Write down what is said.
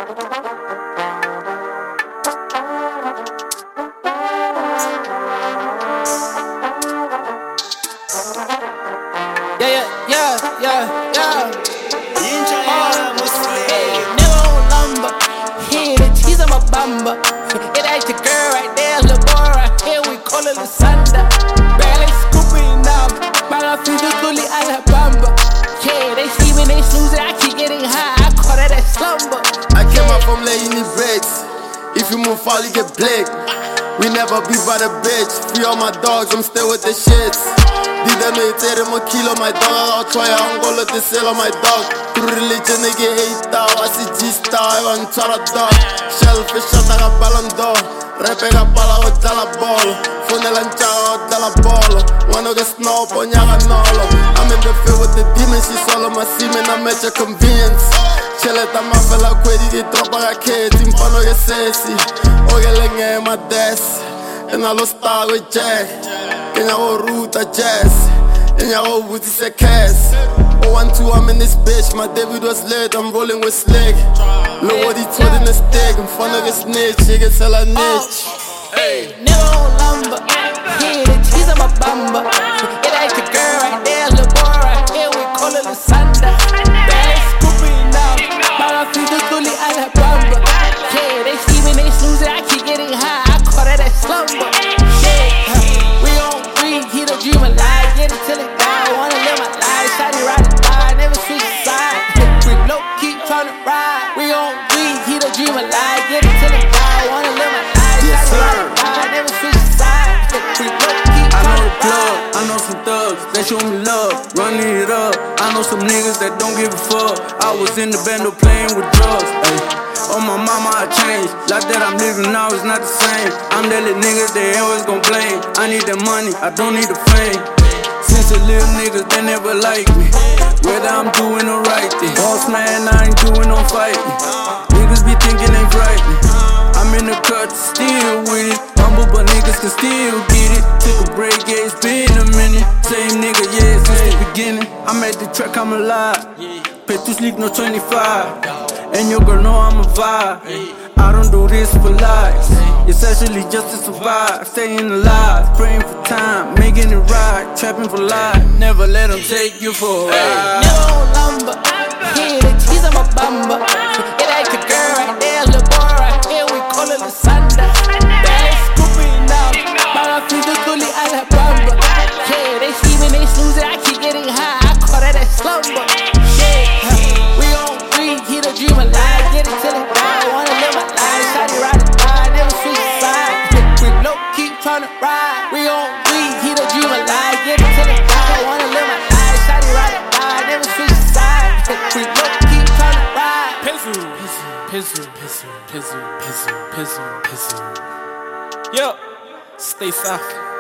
Yeah. Hey, nigga on lumber. He the cheese on my bumper. It ain't your girl right there, lil' boy right here. We call it Lusanda. Barely scooping up. My feet are fully out of bumper. Yeah, they see me, they snoozing. I keep getting high. I call that slumber. I came up from late, you need breaks. If you move fall, you get blick. We never be by the bitch. Free all my dogs, I'm still with the shits. Did them irritate my kilo, my dog. I'll try, I'm gonna let the sell on my dog. Through religion, they get hate out. I see G-Star, I want to dog. Shellfish, shot, I got ballon d'or. Repe got bala, I dalla ball. Phone lanchao, dalla ball. Wanna get snow, ponyaga nolo. I'm in the field with the demons, she swallow my semen, I'm at your convenience. Cheleta mafela kwedi di tropa raketi Mfano ye sesi Oge lenge ma des Ena lo star with Jack Kenya go root a jazz Enya go booty se kes 012 I'm in this bitch My David was lit I'm rolling with slick Low what he told in the stick Mfano ge snitch He get sell a niche Hey, nigga on lumber He the cheese on my bumper It ain't your girl right there Lil' boy right here We call it Lusanda. Yeah, they see me, they snoozing, I keep getting high, I call that slumber. Yeah, we on green, he the dream alive, get it till it die, wanna live my life, shawty ride or die, never switch side. We low keep tryna ride, we on green, he the dream alive, get it till it die, wanna live my life, shawty ride or die, never switch side. We low keep tryna ride. I know some thugs that show me love, running it up. I know some niggas that don't give a fuck. I was in the bando playing with drugs. Ay. Oh my mama, I changed. Life that I'm living now is not the same. I'm that little nigga they always gon' blame. I need that money, I don't need the fame. Since a little niggas, they never like me. Whether I'm doing the right thing. Boss man, I ain't doing no fighting. Niggas be thinking they frightening. I'm in the cut, still with it. Humble, but niggas can still get it. Took a break, yeah, it's been a minute. Same nigga, yeah, since the beginning. I'm at the track, I'm alive. Pay to sleep, no 25. And your girl know I'm a vibe. I don't do this for lies. It's actually just to survive. Staying alive, praying for time, making it right, trapping for life. Never let them take you for a ride. Nigga on lumber, he the cheese on my bumper. It ain't your girl right there, lil' boy right here. We call it Lusanda. Barely scooping up, my feet are fully out of bumper. Yeah, they see me, they snoozing, I keep getting high. I call that slumber. Dream alive, get it till it die. Wanna live my life, shawty ride or die, never switch side. We low keep tryna ride. We on weed, he the dream alive, get it till it die. Wanna live my life, shawty ride or die, never switch side. We low keep tryna ride. Yo, stay soft.